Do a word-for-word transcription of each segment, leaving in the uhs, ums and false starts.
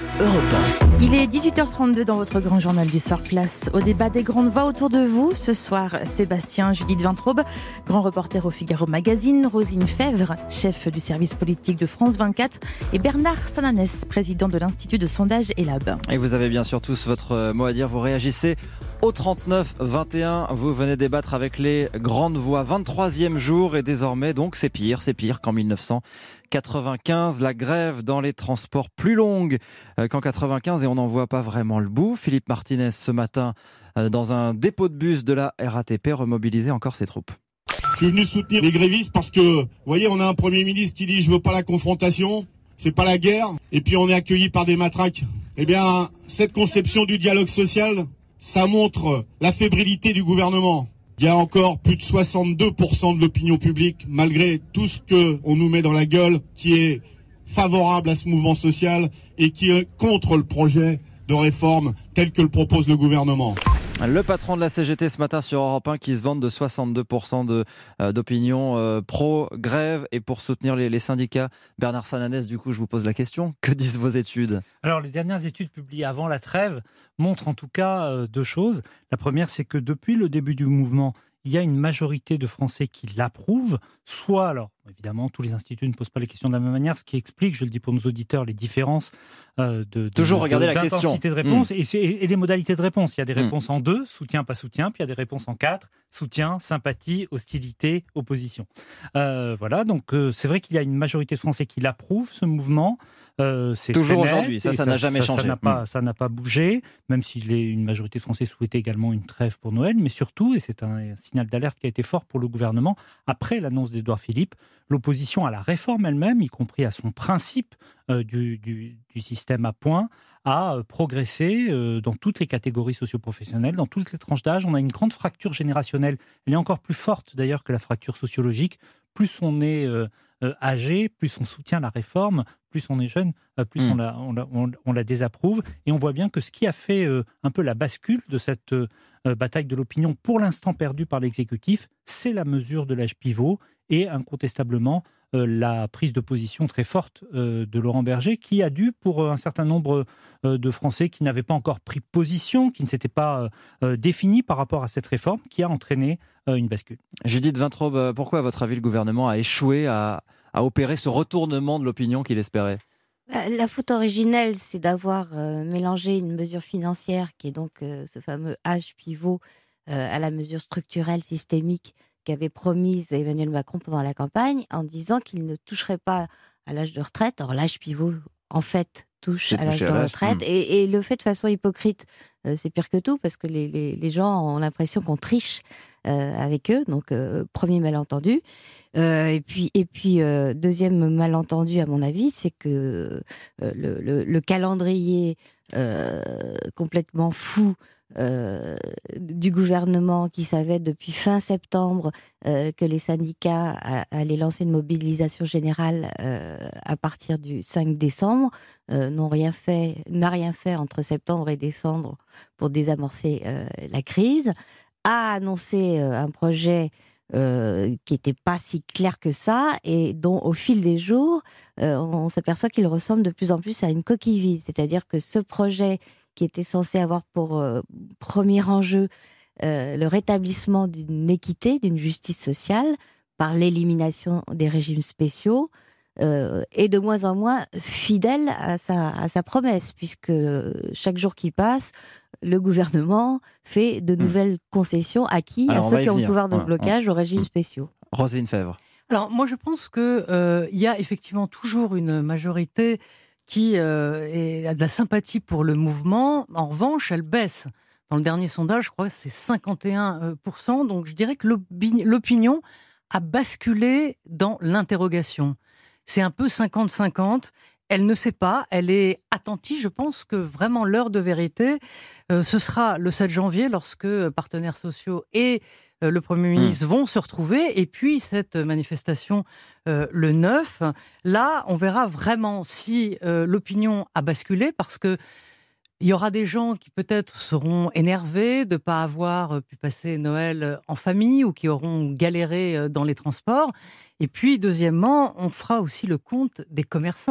Europe un. Il est dix-huit heures trente-deux dans votre grand journal du soir. Place au débat des grandes voix autour de vous. Ce soir, Sébastien Judith Vintraube, grand reporter au Figaro Magazine, Roselyne Fèvre, chef du service politique de France vingt-quatre, et Bernard Sananès, président de l'Institut de sondage Elab. Et vous avez bien sûr tous votre mot à dire. Vous réagissez au trente-neuf vingt et un. Vous venez débattre avec les grandes voix. vingt-troisième jour et désormais, donc, c'est pire. C'est pire qu'en mille neuf cent quatre-vingt-quinze. La grève dans les transports plus longue qu'en quatre-vingt-quinze et on n'en voit pas vraiment le bout. Philippe Martinez, ce matin, dans un dépôt de bus de la R A T P, remobilisait encore ses troupes. Je suis venu soutenir les grévistes parce que, vous voyez, on a un Premier ministre qui dit « je veux pas la confrontation ». C'est pas la guerre, et puis on est accueilli par des matraques. Eh bien, cette conception du dialogue social, ça montre la fébrilité du gouvernement. Il y a encore plus de soixante-deux pour cent de l'opinion publique, malgré tout ce qu'on nous met dans la gueule, qui est favorable à ce mouvement social et qui est contre le projet de réforme tel que le propose le gouvernement. Le patron de la C G T ce matin sur Europe un qui se vante de soixante-deux pour cent de, euh, d'opinion euh, pro-grève et pour soutenir les, les syndicats. Bernard Sananès, du coup, je vous pose la question. Que disent vos études ? Alors, les dernières études publiées avant la trêve montrent en tout cas euh, deux choses. La première, c'est que depuis le début du mouvement, il y a une majorité de Français qui l'approuvent, soit, alors évidemment, tous les instituts ne posent pas les questions de la même manière, ce qui explique, je le dis pour nos auditeurs, les différences euh, de, de, Toujours de, regarder de, la question. d'intensité de réponse mmh. et, et les modalités de réponse. Il y a des réponses mmh. en deux, soutien, pas soutien, puis il y a des réponses en quatre, soutien, sympathie, hostilité, opposition. Euh, voilà, donc euh, c'est vrai qu'il y a une majorité de Français qui l'approuvent, ce mouvement. Euh, c'est Toujours net, aujourd'hui, ça, ça, ça n'a jamais ça, changé. Ça n'a, pas, mmh. ça n'a pas bougé, même si les, une majorité de Français souhaitait également une trêve pour Noël, mais surtout, et c'est un, un signal d'alerte qui a été fort pour le gouvernement, après l'annonce d'Édouard Philippe, l'opposition à la réforme elle-même, y compris à son principe euh, du, du, du système à points, a progressé euh, dans toutes les catégories socio-professionnelles, dans toutes les tranches d'âge. On a une grande fracture générationnelle. Elle est encore plus forte d'ailleurs que la fracture sociologique. Plus on est euh, euh, âgé, plus on soutient la réforme, plus on est jeune, euh, plus mmh. on, la, on, la, on, on la désapprouve. Et on voit bien que ce qui a fait euh, un peu la bascule de cette euh, bataille de l'opinion, pour l'instant perdue par l'exécutif, c'est la mesure de l'âge pivot et incontestablement euh, la prise de position très forte euh, de Laurent Berger, qui a dû, pour euh, un certain nombre euh, de Français qui n'avaient pas encore pris position, qui ne s'étaient pas euh, définis par rapport à cette réforme, qui a entraîné euh, une bascule. Judith Vintraube, pourquoi à votre avis le gouvernement a échoué à, à opérer ce retournement de l'opinion qu'il espérait ? La faute originelle, c'est d'avoir euh, mélangé une mesure financière, qui est donc euh, ce fameux âge pivot, euh, à la mesure structurelle systémique qu'avait promise Emmanuel Macron pendant la campagne, en disant qu'il ne toucherait pas à l'âge de retraite. Or, l'âge pivot, en fait, touche à l'âge de l'âge. retraite. Mmh. Et, et le fait de façon hypocrite, euh, c'est pire que tout, parce que les, les, les gens ont l'impression qu'on triche euh, avec eux. Donc, euh, premier malentendu. Euh, et puis, et puis euh, deuxième malentendu, à mon avis, c'est que euh, le, le, le calendrier euh, complètement fou Euh, du gouvernement, qui savait depuis fin septembre euh, que les syndicats a, allaient lancer une mobilisation générale euh, à partir du cinq décembre, euh, n'ont rien fait, n'a rien fait entre septembre et décembre pour désamorcer euh, la crise, a annoncé euh, un projet Euh, qui n'était pas si clair que ça et dont au fil des jours euh, on s'aperçoit qu'il ressemble de plus en plus à une coquille vide. C'est-à-dire que ce projet qui était censé avoir pour euh, premier enjeu euh, le rétablissement d'une équité, d'une justice sociale par l'élimination des régimes spéciaux, euh, est de moins en moins fidèle à sa, à sa promesse, puisque chaque jour qui passe, le gouvernement fait de nouvelles mmh. concessions à qui ? Alors, à ceux qui ont le pouvoir de ouais, blocage ouais. aux régimes mmh. spéciaux. Roselyne Fèvre. Alors moi je pense qu'il euh, y a effectivement toujours une majorité qui euh, est, a de la sympathie pour le mouvement. En revanche, elle baisse. Dans le dernier sondage, je crois que c'est cinquante et un pour cent. Donc je dirais que l'opinion a basculé dans l'interrogation. C'est un peu cinquante cinquante. Elle ne sait pas, elle est attentive. Je pense que vraiment l'heure de vérité, euh, ce sera le sept janvier, lorsque partenaires sociaux et euh, le Premier ministre mmh. vont se retrouver. Et puis cette manifestation euh, le neuf, là, on verra vraiment si euh, l'opinion a basculé, parce que il y aura des gens qui peut-être seront énervés de ne pas avoir pu passer Noël en famille ou qui auront galéré dans les transports. Et puis, deuxièmement, on fera aussi le compte des commerçants.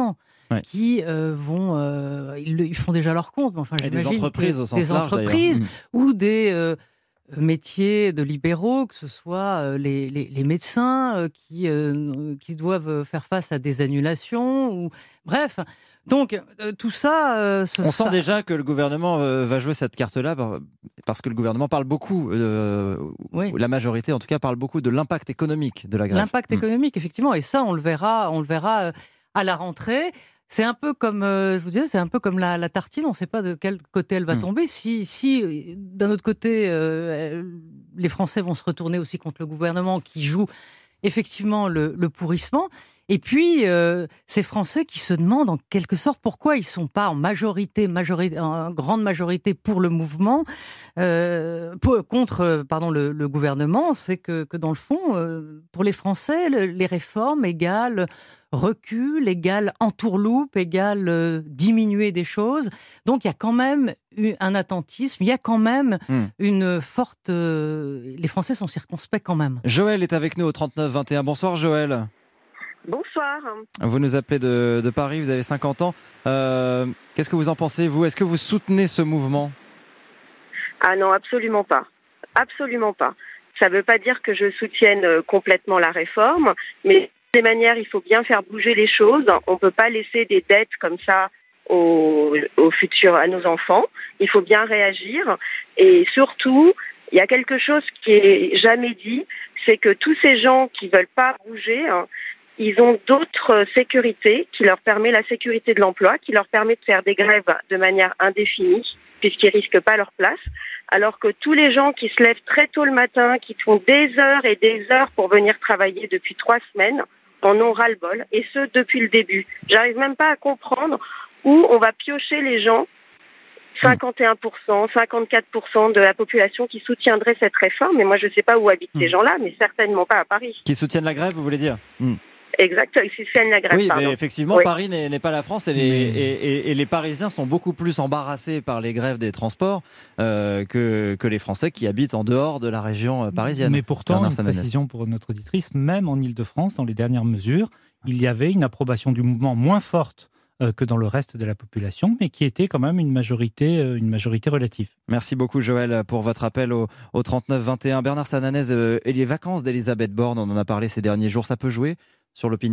ouais. qui euh, vont, euh, ils, ils font déjà leur compte. Enfin, Et des entreprises au sens des large, entreprises d'ailleurs. ou des euh, métiers de libéraux, que ce soit euh, les, les, les médecins euh, qui, euh, qui doivent faire face à des annulations, ou bref. Donc euh, tout ça, euh, ce, on ça... sent déjà que le gouvernement euh, va jouer cette carte-là parce que le gouvernement parle beaucoup, euh, oui. la majorité en tout cas parle beaucoup de l'impact économique de la grève. L'impact mmh. économique, effectivement, et ça on le verra, on le verra euh, à la rentrée. C'est un peu comme, euh, je vous disais, c'est un peu comme la, la tartine. On ne sait pas de quel côté elle va mmh. tomber. Si, si d'un autre côté, euh, les Français vont se retourner aussi contre le gouvernement qui joue effectivement le, le pourrissement. Et puis, euh, ces Français qui se demandent en quelque sorte pourquoi ils ne sont pas en majorité, majorité, en grande majorité pour le mouvement, euh, pour, contre pardon, le, le gouvernement, c'est que, que dans le fond, euh, pour les Français, le, les réformes égale recul, égale entourloupe, égale euh, diminuer des choses. Donc, il y a quand même un attentisme, il y a quand même mmh. une forte... Euh, les Français sont circonspects quand même. Joël est avec nous au trente-neuf vingt et un. Bonsoir Joël. Bonsoir. Vous nous appelez de, de Paris, vous avez cinquante ans. Euh, qu'est-ce que vous en pensez, vous ? Est-ce que vous soutenez ce mouvement ? Ah non, absolument pas. Absolument pas. Ça ne veut pas dire que je soutienne complètement la réforme, mais de toutes les manières, il faut bien faire bouger les choses. On ne peut pas laisser des dettes comme ça au, au futur, à nos enfants. Il faut bien réagir. Et surtout, il y a quelque chose qui est jamais dit, c'est que tous ces gens qui ne veulent pas bouger... Hein, ils ont d'autres sécurités qui leur permettent la sécurité de l'emploi, qui leur permet de faire des grèves de manière indéfinie, puisqu'ils risquent pas leur place. Alors que tous les gens qui se lèvent très tôt le matin, qui font des heures et des heures pour venir travailler depuis trois semaines, en ont ras-le-bol, et ce, depuis le début. J'arrive même pas à comprendre où on va piocher les gens, cinquante et un pour cent, cinquante-quatre pour cent de la population qui soutiendrait cette réforme. Et moi, je sais pas où habitent mmh. ces gens-là, mais certainement pas à Paris. Qui soutiennent la grève, vous voulez dire ? mmh. Exact, ils soutiennent la grève. Oui, pardon. mais effectivement, oui. Paris n'est, n'est pas la France et les, et, et, et les Parisiens sont beaucoup plus embarrassés par les grèves des transports euh, que, que les Français qui habitent en dehors de la région parisienne. Mais pourtant, une précision pour notre auditrice, même en Ile-de-France, dans les dernières mesures, il y avait une approbation du mouvement moins forte euh, que dans le reste de la population, mais qui était quand même une majorité, euh, une majorité relative. Merci beaucoup Joël pour votre appel au, au trente-neuf vingt et un. Bernard Sananès, euh, et les vacances d'Elisabeth Borne, on en a parlé ces derniers jours, ça peut jouer sur l'opinion ?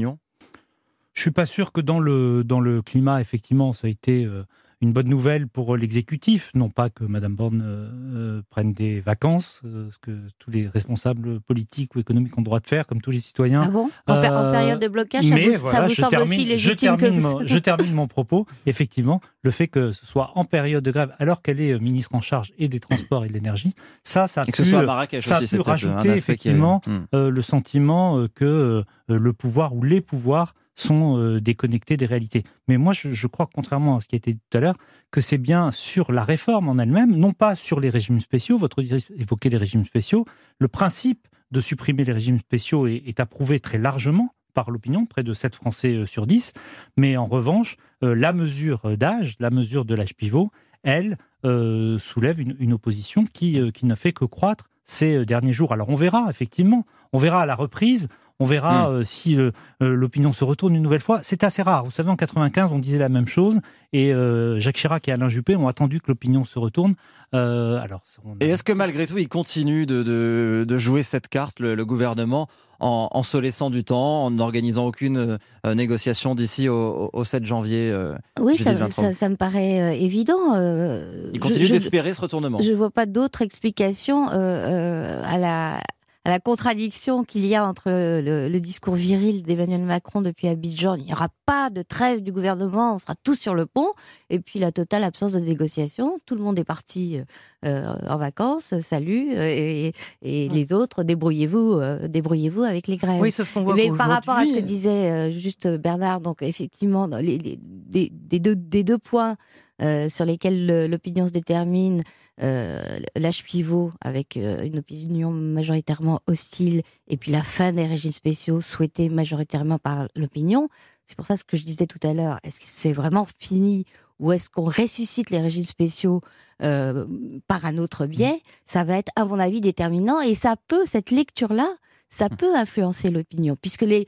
Je ne suis pas sûr que dans le, dans le climat, effectivement, ça a été euh, une bonne nouvelle pour l'exécutif. Non pas que Mme Borne euh, prenne des vacances, euh, ce que tous les responsables politiques ou économiques ont le droit de faire, comme tous les citoyens. Ah bon ? En, euh, en période de blocage, ça vous, voilà, ça vous semble termine, aussi légitime je termine, que... mon, je termine mon propos. Effectivement, le fait que ce soit en période de grève, alors qu'elle est ministre en charge et des transports et de l'énergie, ça, ça a et que pu, ce soit à Marrakech ça aussi, a pu rajouter effectivement est... hmm. euh, le sentiment que euh, le pouvoir ou les pouvoirs sont euh, déconnectés des réalités. Mais moi, je, je crois, contrairement à ce qui a été dit tout à l'heure, que c'est bien sur la réforme en elle-même, non pas sur les régimes spéciaux. Votre auditrice évoquait les régimes spéciaux. Le principe de supprimer les régimes spéciaux est, est approuvé très largement par l'opinion, près de sept Français sur dix. Mais en revanche, euh, la mesure d'âge, la mesure de l'âge pivot, elle euh, soulève une, une opposition qui, euh, qui ne fait que croître ces derniers jours. Alors on verra, effectivement, on verra à la reprise. On verra mmh. euh, si euh, l'opinion se retourne une nouvelle fois. C'est assez rare. Vous savez, en quatre-vingt-quinze, on disait la même chose. Et euh, Jacques Chirac et Alain Juppé ont attendu que l'opinion se retourne. Euh, alors, on... Et est-ce que malgré tout, il continue de, de, de jouer cette carte, le, le gouvernement, en, en se laissant du temps, en n'organisant aucune euh, négociation d'ici au, au sept janvier euh, Oui, ça, ça, ça me paraît euh, évident. Euh, il continue je, d'espérer je, ce retournement. Je ne vois pas d'autre explication euh, euh, à la... à la contradiction qu'il y a entre le, le discours viril d'Emmanuel Macron depuis Abidjan, il n'y aura pas de trêve du gouvernement, on sera tous sur le pont, et puis la totale absence de négociation, tout le monde est parti euh, en vacances, salut, et, et les autres, débrouillez-vous, euh, débrouillez-vous avec les grèves. Oui, sauf qu'on voit Mais par rapport à ce que disait euh, juste Bernard, donc effectivement, les, les, des, des, deux, des deux points Euh, sur lesquels le, l'opinion se détermine, euh, l'âge pivot avec euh, une opinion majoritairement hostile, et puis la fin des régimes spéciaux souhaités majoritairement par l'opinion. C'est pour ça ce que je disais tout à l'heure. Est-ce que c'est vraiment fini ou est-ce qu'on ressuscite les régimes spéciaux euh, par un autre biais ? Ça va être, à mon avis, déterminant, et ça peut, cette lecture-là, ça peut influencer l'opinion, puisque les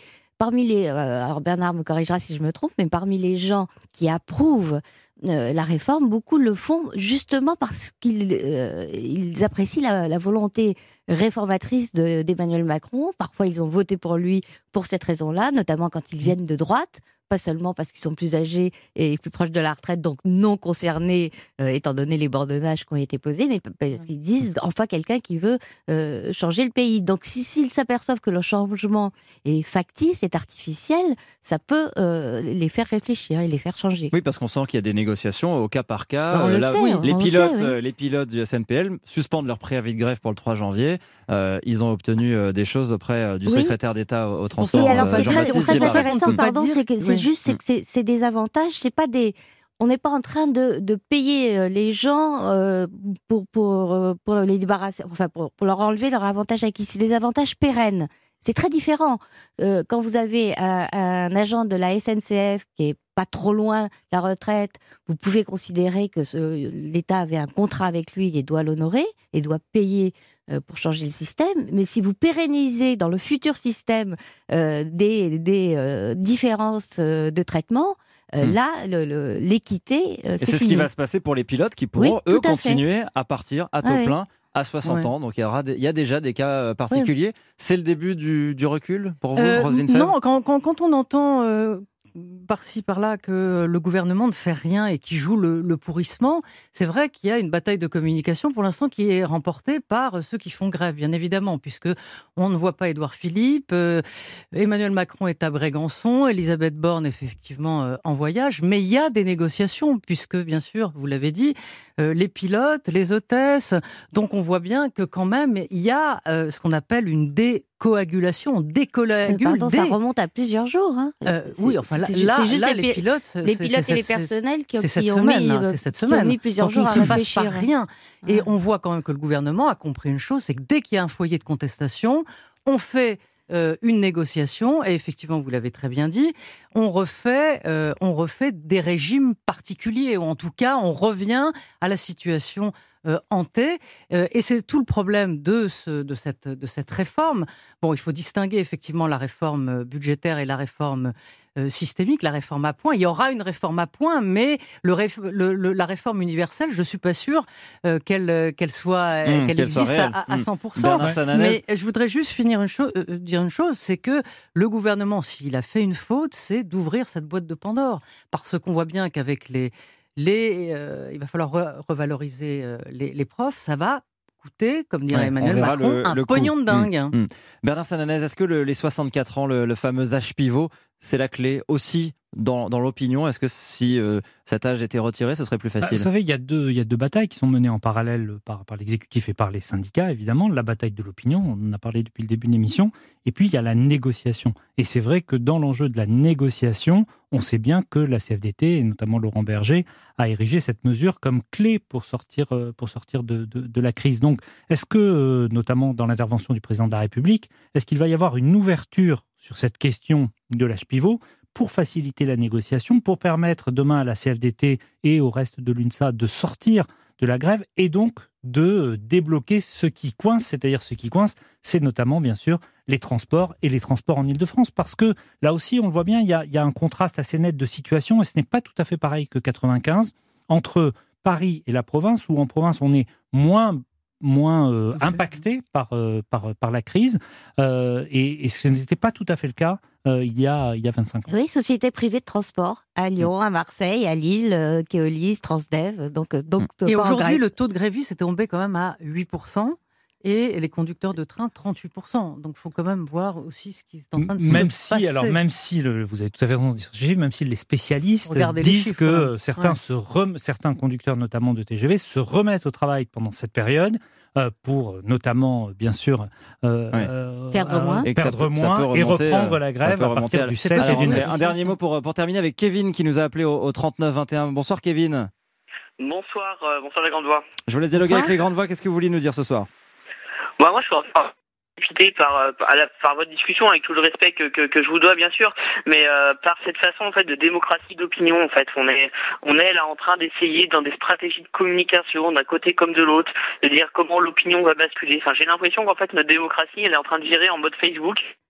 parmi les, euh, alors Bernard me corrigera si je me trompe, mais parmi les gens qui approuvent euh, la réforme, beaucoup le font justement parce qu'ils euh, ils apprécient la, la volonté réformatrice de, d'Emmanuel Macron. Parfois, ils ont voté pour lui pour cette raison-là, notamment quand ils viennent de droite. Pas seulement parce qu'ils sont plus âgés et plus proches de la retraite, donc non concernés, euh, étant donné les bords de nage qui ont été posés, mais parce qu'ils disent enfin quelqu'un qui veut euh, changer le pays. Donc si, s'ils s'aperçoivent que le changement est factice, est artificiel, ça peut euh, les faire réfléchir et les faire changer. Oui, parce qu'on sent qu'il y a des négociations au cas par cas. On le Là, sait, oui, on les, le pilotes, sait, oui. les pilotes du S N P L suspendent leur préavis de grève pour le trois janvier. Euh, ils ont obtenu euh, des choses auprès euh, du Oui. secrétaire d'État au, au transport. Et alors, ce qui est très, Jean-Baptiste très Djebbari. intéressant, pardon, c'est que c'est Oui. juste, c'est que c'est, c'est des avantages, c'est pas des. On n'est pas en train de, de payer les gens euh, pour pour pour les débarrasser, enfin pour, pour leur enlever leur avantage acquis. C'est des avantages pérennes. C'est très différent euh, quand vous avez un, un agent de la S N C F qui est pas trop loin de la retraite. Vous pouvez considérer que ce, l'État avait un contrat avec lui et doit l'honorer et doit payer euh, pour changer le système. Mais si vous pérennisez dans le futur système euh, des, des euh, différences euh, de traitement, euh, Mmh. là, le, le, l'équité, euh, Et c'est, c'est ce fini. qui va se passer pour les pilotes qui pourront, Oui, eux, tout à fait. continuer à partir à taux Ah oui. plein à soixante Ouais. ans. Donc il y, aura des- il y a déjà des cas particuliers. C'est le début du, du recul pour vous, Euh, Roselyne Febvre? Non, quand, quand, quand on entend euh, par-ci par-là que le gouvernement ne fait rien et qui joue le, le pourrissement, c'est vrai qu'il y a une bataille de communication pour l'instant qui est remportée par ceux qui font grève, bien évidemment, puisque on ne voit pas Édouard Philippe, euh, Emmanuel Macron est à Brégançon, Elisabeth Borne est effectivement euh, en voyage, mais il y a des négociations, puisque bien sûr, vous l'avez dit, euh, les pilotes, les hôtesses, donc on voit bien que quand même il y a euh, ce qu'on appelle une dé coagulation, on décoagule. Pardon, dé... ça remonte à plusieurs jours. Hein. Euh, C'est- oui, enfin là, c'est, là, c'est juste là, les, les pi- pilotes, c'est, les c'est, pilotes c'est, et les c'est, personnels qui, c'est cette qui ont semaine, mis, hein, euh, c'est cette qui ont semaine. mis plusieurs Donc, jours il à ne se passe réfléchir. pas rien. Et Ouais. on voit quand même que le gouvernement a compris une chose, c'est que dès qu'il y a un foyer de contestation, on fait euh, une négociation, et effectivement, vous l'avez très bien dit, on refait, euh, on refait des régimes particuliers, ou en tout cas, on revient à la situation euh, hantée. Euh, et c'est tout le problème de, ce, de, cette, de cette réforme. Bon, il faut distinguer effectivement la réforme budgétaire et la réforme euh, systémique, la réforme à points. Il y aura une réforme à points, mais le, réf, le, le, la réforme universelle, je ne suis pas sûre euh, qu'elle, qu'elle, soit, Mmh, qu'elle qu'elle soit existe à, réelle. à cent pour cent. Bernard Sananès. Mais je voudrais juste finir une chose, euh, dire une chose, c'est que le gouvernement, s'il a fait une faute, c'est d'ouvrir cette boîte de Pandore. Parce qu'on voit bien qu'avec les... les euh, il va falloir re- revaloriser euh, les, les profs, ça va coûter, comme dirait Ouais, Emmanuel on verra Macron, le- un le coût. pognon de dingue. Mmh, mmh. Bernard Sananès, est-ce que le- les soixante-quatre ans, le, le fameux âge pivot, c'est la clé aussi dans, dans l'opinion? Est-ce que si euh, cet âge était retiré, ce serait plus Bah, facile? vous savez, il y, a deux, il y a deux batailles qui sont menées en parallèle par, par l'exécutif et par les syndicats, évidemment. La bataille de l'opinion, on en a parlé depuis le début de l'émission. Et puis, il y a la négociation. Et c'est vrai que dans l'enjeu de la négociation, on sait bien que la C F D T, et notamment Laurent Berger, a érigé cette mesure comme clé pour sortir, pour sortir de, de, de la crise. Donc, est-ce que, notamment dans l'intervention du président de la République, est-ce qu'il va y avoir une ouverture sur cette question de l'âge pivot pour faciliter la négociation, pour permettre demain à la C F D T et au reste de l'UNSA de sortir de la grève et donc de débloquer ce qui coince, c'est-à-dire ce qui coince, c'est notamment bien sûr les transports et les transports en Ile-de-France, parce que là aussi on le voit bien, il y a, il y a un contraste assez net de situation et ce n'est pas tout à fait pareil que quatre-vingt-quinze entre Paris et la province, où en province on est moins moins euh, impacté par, euh, par, par la crise euh, et, et ce n'était pas tout à fait le cas euh, il, y a, il y a vingt-cinq ans. Oui, société privée de transport à Lyon, à Marseille, à Lille, euh, Keolis, Transdev. Donc, donc Et pas en aujourd'hui, grève. le taux de grévistes est tombé quand même à huit pour cent et les conducteurs de train, trente-huit pour cent. Donc il faut quand même voir aussi ce qui est en train de se même passer. si, alors, même si, le, vous avez tout à fait raison de dire ce chiffre, même si les spécialistes Regardez les disent chiffres, que hein. certains, Ouais. se rem- certains conducteurs, notamment de T G V, se remettent au travail pendant cette période euh, pour notamment, bien sûr, euh, Ouais. euh, Perdre moins. Et que ça perdre peut- ça moins peut et remonter, reprendre euh, la ça grève peut à remonter partir à- du Alors, sept et Alors, du on fait neuf. un dernier mot pour, pour terminer avec Kevin qui nous a appelé au, au trente-neuf vingt et un. Bonsoir Kevin. Bonsoir, euh, bonsoir la grande voix. Je vous laisse dialoguer Bonsoir. avec les grandes voix. Qu'est-ce que vous vouliez nous dire ce soir? Bon, moi, je suis enfin profité par, euh, par, la- par votre discussion, avec tout le respect que, que, que je vous dois, bien sûr, mais euh, par cette façon en fait de démocratie d'opinion, en fait, on est on est là en train d'essayer dans des stratégies de communication d'un côté comme de l'autre, de dire comment l'opinion va basculer. Enfin, j'ai l'impression qu'en fait notre démocratie, elle est en train de virer en mode Facebook.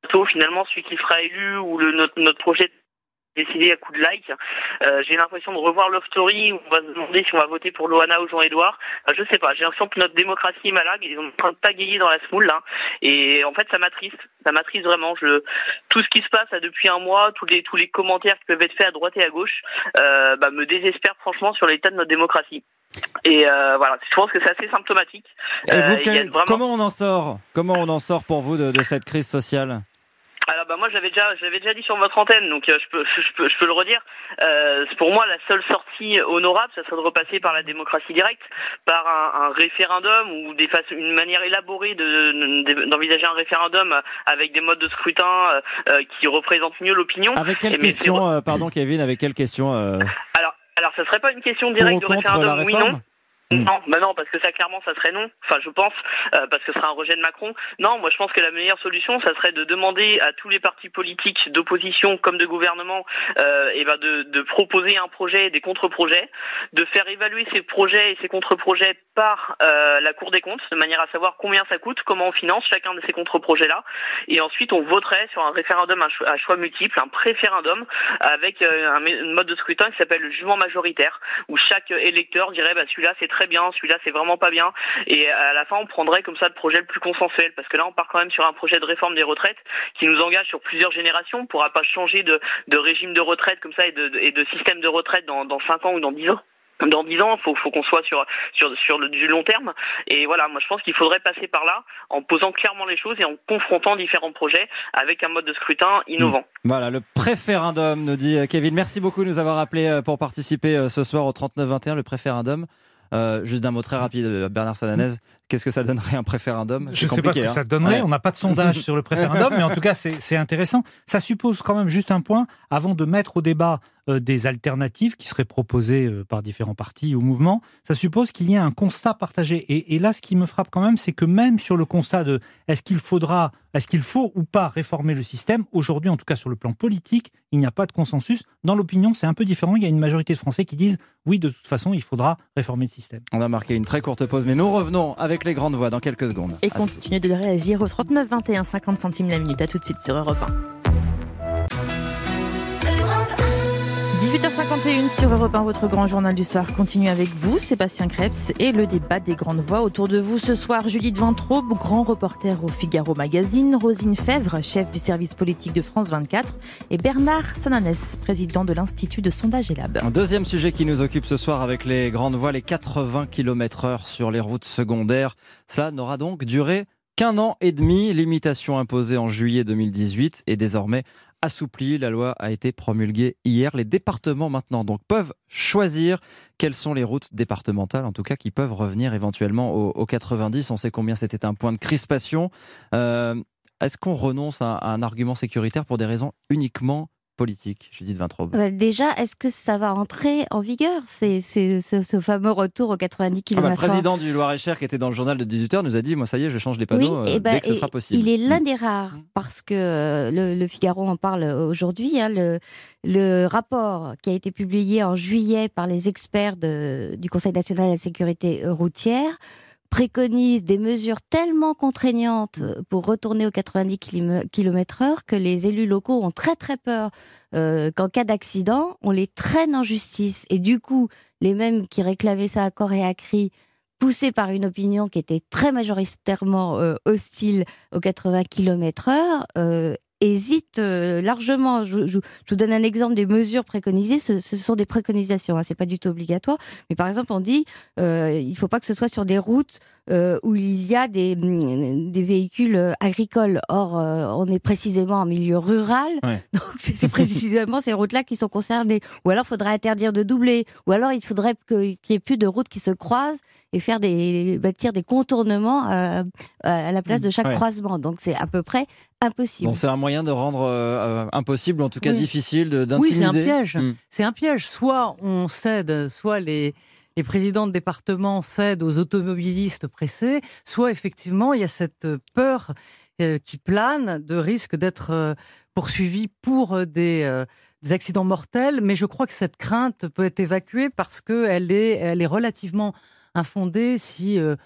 finalement celui qui sera élu ou le, notre, notre projet décidé à coup de like. Euh, j'ai l'impression de revoir Love Story où on va se demander si on va voter pour Loana ou Jean-Édouard. Enfin, je sais pas, j'ai l'impression que notre démocratie est malade, ils sont en train de pagayer dans la semoule là. Et en fait ça m'attriste, ça m'attriste vraiment. Je... Tout ce qui se passe là, depuis un mois, tous les tous les commentaires qui peuvent être faits à droite et à gauche, euh, bah, me désespèrent franchement sur l'état de notre démocratie. Et euh, voilà, je pense que c'est assez symptomatique. Et vous, euh, quel... vraiment... Comment on en sort Comment on en sort pour vous de, de cette crise sociale ? Alors bah moi j'avais déjà j'avais déjà dit sur votre antenne, donc euh, je peux je peux je peux le redire. Euh, pour moi la seule sortie honorable, ça serait de repasser par la démocratie directe, par un, un référendum ou des façons, une manière élaborée de, de d'envisager un référendum avec des modes de scrutin euh, qui représentent mieux l'opinion. Avec quelle Et question, mais, euh, pardon Kevin, avec quelle question euh... Alors alors ça serait pas une question directe de référendum, oui non. Non, bah non, parce que ça clairement ça serait non. Enfin, je pense euh, parce que ce sera un rejet de Macron. Non, moi je pense que la meilleure solution, ça serait de demander à tous les partis politiques d'opposition comme de gouvernement, euh, et ben de, de proposer un projet, des contre-projets, de faire évaluer ces projets et ces contre-projets par euh, la Cour des comptes, de manière à savoir combien ça coûte, comment on finance chacun de ces contre-projets-là, et ensuite on voterait sur un référendum à choix, à choix multiples, un préférendum avec euh, un mode de scrutin qui s'appelle le jugement majoritaire, où chaque électeur dirait bah celui-là c'est très bien, celui-là c'est vraiment pas bien, et à la fin on prendrait comme ça le projet le plus consensuel, parce que là on part quand même sur un projet de réforme des retraites qui nous engage sur plusieurs générations. On ne pourra pas changer de, de régime de retraite comme ça et de, et de système de retraite dans, dans cinq ans ou dans dix ans. Dans dix ans, il faut, faut qu'on soit sur, sur, sur le, du long terme. Et voilà, moi je pense qu'il faudrait passer par là en posant clairement les choses et en confrontant différents projets avec un mode de scrutin innovant. Mmh. Voilà, le préférendum, nous dit Kevin. Merci beaucoup de nous avoir appelés pour participer ce soir au trente-neuf vingt et un, le préférendum. Euh, juste d'un mot très rapide, Bernard Sananès, qu'est-ce que ça donnerait un préférendum ? Je ne sais pas ce que hein. ça donnerait, ouais. On n'a pas de sondage sur le préférendum, mais en tout cas c'est, c'est intéressant. Ça suppose quand même juste un point, avant de mettre au débat euh, des alternatives qui seraient proposées euh, par différents partis ou mouvements, ça suppose qu'il y ait un constat partagé. Et, et là, ce qui me frappe quand même, c'est que même sur le constat de est-ce qu'il faudra, est-ce qu'il faut ou pas réformer le système, aujourd'hui, en tout cas sur le plan politique, il n'y a pas de consensus. Dans l'opinion, c'est un peu différent. Il y a une majorité de Français qui disent oui, de toute façon, il faudra réformer le système. On a marqué une très courte pause, mais nous revenons avec les grandes voix dans quelques secondes. Et continuez de réagir au trente-neuf vingt et un, cinquante centimes la minute. À tout de suite sur Europe un. dix-huit heures cinquante et un sur Europe un, votre grand journal du soir continue avec vous, Sébastien Krebs, et le débat des grandes voix autour de vous ce soir. Judith Vintraube, grand reporter au Figaro Magazine, Roselyne Fèvre, chef du service politique de France vingt-quatre, et Bernard Sananès, président de l'Institut de sondage Elab. Un deuxième sujet qui nous occupe ce soir avec les grandes voix, les quatre-vingts kilomètres heure sur les routes secondaires. Cela n'aura donc duré qu'un an et demi. Limitation imposée en juillet deux mille dix-huit et désormais assouplie. La loi a été promulguée hier. Les départements maintenant donc peuvent choisir quelles sont les routes départementales, en tout cas, qui peuvent revenir éventuellement aux, aux quatre-vingt-dix. On sait combien c'était un point de crispation. Euh, est-ce qu'on renonce à, à un argument sécuritaire pour des raisons uniquement politique, Judith Vintraube? Bah déjà, est-ce que ça va entrer en vigueur, c'est, c'est, ce, ce fameux retour aux quatre-vingt-dix kilomètres heure? Ah bah, le président du Loir-et-Cher qui était dans le journal de dix-huit heures nous a dit, moi ça y est, je change les panneaux oui, euh, bah, dès que ce sera possible. Il est l'un des rares, parce que euh, le, le Figaro en parle aujourd'hui, hein, le, le rapport qui a été publié en juillet par les experts de, du Conseil national de la sécurité routière préconise des mesures tellement contraignantes pour retourner aux quatre-vingt-dix kilomètres heure que les élus locaux ont très très peur euh, qu'en cas d'accident, on les traîne en justice. Et du coup, les mêmes qui réclamaient ça à corps et à cri, poussés par une opinion qui était très majoritairement euh, hostile aux quatre-vingts kilomètres heure, euh, hésite euh, largement. Je, je, je vous donne un exemple des mesures préconisées. Ce, ce sont des préconisations, hein, c'est pas du tout obligatoire. Mais par exemple, on dit euh, il faut pas que ce soit sur des routes euh, où il y a des, des véhicules agricoles. Or, euh, on est précisément en milieu rural, ouais. donc c'est, c'est précisément ces routes-là qui sont concernées. Ou alors, il faudrait interdire de doubler. Ou alors, il faudrait que, qu'il n'y ait plus de routes qui se croisent et faire des bâtir des contournements à, à la place de chaque ouais. croisement. Donc, c'est à peu près impossible. Bon, c'est un moyen de rendre euh, impossible, ou en tout cas oui. difficile, de, d'intimider. Oui, c'est un piège. Mmh. C'est un piège. Soit on cède, soit les, les présidents de département cèdent aux automobilistes pressés, soit effectivement il y a cette peur euh, qui plane de risque d'être euh, poursuivi pour des, euh, des accidents mortels. Mais je crois que cette crainte peut être évacuée parce qu'elle est, elle est relativement infondée si... Euh,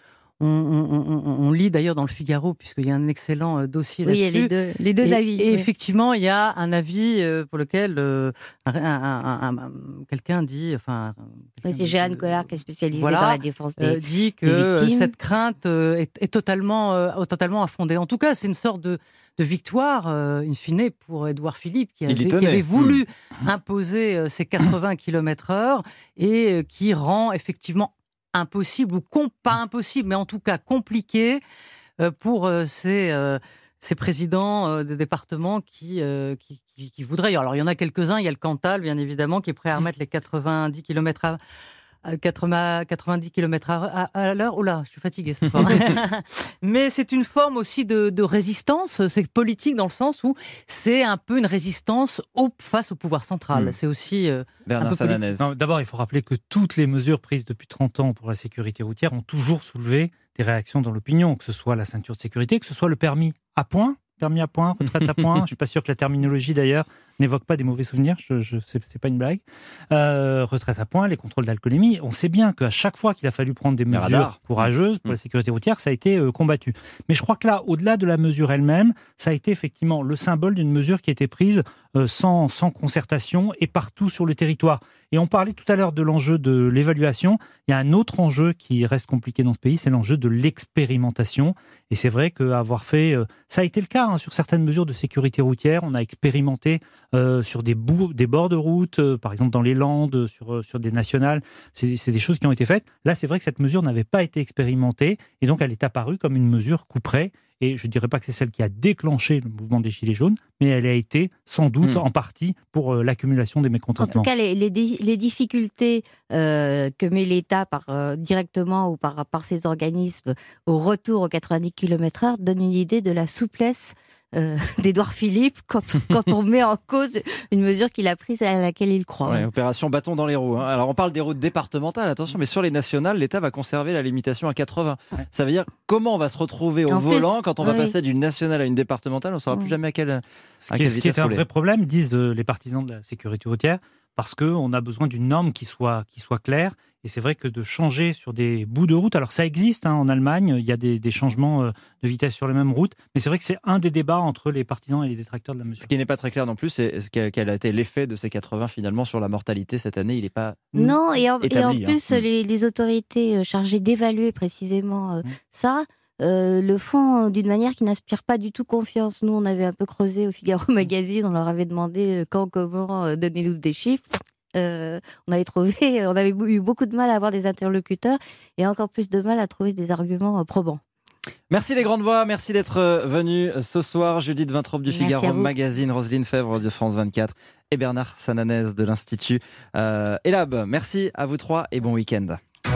On, on, on, on lit d'ailleurs dans le Figaro, puisqu'il y a un excellent dossier oui, là-dessus. Oui, il y a les deux, les deux et, avis. Et oui. effectivement, il y a un avis pour lequel euh, un, un, un, un, quelqu'un dit... Enfin, quelqu'un oui, c'est Jeanne Collard qui est spécialisée voilà, dans la défense des, euh, dit que des victimes. Cette crainte euh, est, est totalement, euh, totalement infondée. En tout cas, c'est une sorte de, de victoire, euh, in fine, pour Édouard Philippe, qui avait, qui avait voulu mmh. imposer euh, ces quatre-vingts kilomètres heure et euh, qui rend effectivement impossible, ou com- pas impossible, mais en tout cas compliqué euh, pour euh, ces, euh, ces présidents euh, de départements qui, euh, qui, qui, qui voudraient. Alors, il y en a quelques-uns, il y a le Cantal, bien évidemment, qui est prêt à remettre les quatre-vingt-dix kilomètres à quatre-vingt-dix kilomètres à, à, à l'heure. Oh là, je suis fatiguée ce soir. Mais c'est une forme aussi de, de résistance. C'est politique dans le sens où c'est un peu une résistance au, face au pouvoir central. Mmh. C'est aussi euh, Bernard Sananès. D'abord, il faut rappeler que toutes les mesures prises depuis trente ans pour la sécurité routière ont toujours soulevé des réactions dans l'opinion, que ce soit la ceinture de sécurité, que ce soit le permis à points. Permis à points, retraite à points. Je ne suis pas sûr que la terminologie, d'ailleurs, n'évoque pas des mauvais souvenirs. Je, je, c'est, c'est pas une blague. Euh, retraite à points, les contrôles d'alcoolémie. On sait bien qu'à chaque fois qu'il a fallu prendre des mesures radars. courageuses pour mmh. la sécurité routière, ça a été euh, combattu. Mais je crois que là, au-delà de la mesure elle-même, ça a été effectivement le symbole d'une mesure qui a été prise euh, sans, sans concertation et partout sur le territoire. Et on parlait tout à l'heure de l'enjeu de l'évaluation. Il y a un autre enjeu qui reste compliqué dans ce pays, c'est l'enjeu de l'expérimentation. Et c'est vrai qu'avoir fait... Euh, ça a été le cas hein, sur certaines mesures de sécurité routière. On a expérimenté euh, sur des, bouts, des bords de route, euh, par exemple dans les Landes, sur, euh, sur des nationales. C'est, c'est des choses qui ont été faites. Là, c'est vrai que cette mesure n'avait pas été expérimentée. Et donc, elle est apparue comme une mesure couperet. Et je ne dirais pas que c'est celle qui a déclenché le mouvement des Gilets jaunes, mais elle a été sans doute mmh. en partie pour euh, l'accumulation des mécontentements. En tout cas, les, les, les difficultés euh, que met l'État par, euh, directement ou par, par ses organismes au retour aux quatre-vingt-dix kilomètres heure donnent une idée de la souplesse euh, d'Édouard Philippe quand, quand on met en cause une mesure qu'il a prise et à laquelle il croit. Ouais, opération bâton dans les roues. Hein. Alors on parle des routes départementales, attention, mais sur les nationales, l'État va conserver la limitation à quatre-vingts. Ouais. Ça veut dire comment on va se retrouver au en volant plus, quand on va oui. passer d'une nationale à une départementale, on ne saura oui. plus jamais à quelle, à ce qui est, ce qui est un vrai problème, disent les partisans de la sécurité routière, parce qu'on a besoin d'une norme qui soit, qui soit claire. Et c'est vrai que de changer sur des bouts de route, alors ça existe hein, en Allemagne, il y a des, des changements de vitesse sur les mêmes routes, mais c'est vrai que c'est un des débats entre les partisans et les détracteurs de la mesure. Ce qui n'est pas très clair non plus, c'est quel a été l'effet de ces quatre-vingts finalement sur la mortalité cette année. Il n'est pas non, et en, établi, et en plus, hein. les, les autorités chargées d'évaluer précisément euh, mmh. ça, Euh, le font d'une manière qui n'inspire pas du tout confiance. Nous, on avait un peu creusé au Figaro Magazine, on leur avait demandé quand, comment, donnez-nous des chiffres. Euh, on avait trouvé, on avait eu beaucoup de mal à avoir des interlocuteurs et encore plus de mal à trouver des arguments probants. Merci les grandes voix, merci d'être venus ce soir. Judith Vintraube du Figaro Magazine, Roselyne Fèvre de France vingt-quatre et Bernard Sananès de l'Institut euh, Elab. Merci à vous trois et bon week-end.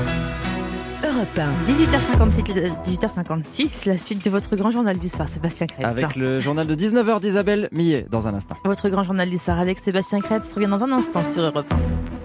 Europe un. dix-huit heures cinquante-six, dix-huit heures cinquante-six, la suite de votre grand journal du soir, Sébastien Krebs. Avec le journal de dix-neuf heures d'Isabelle Millet dans un instant. Votre grand journal du soir avec Sébastien Krebs revient dans un instant sur Europe un.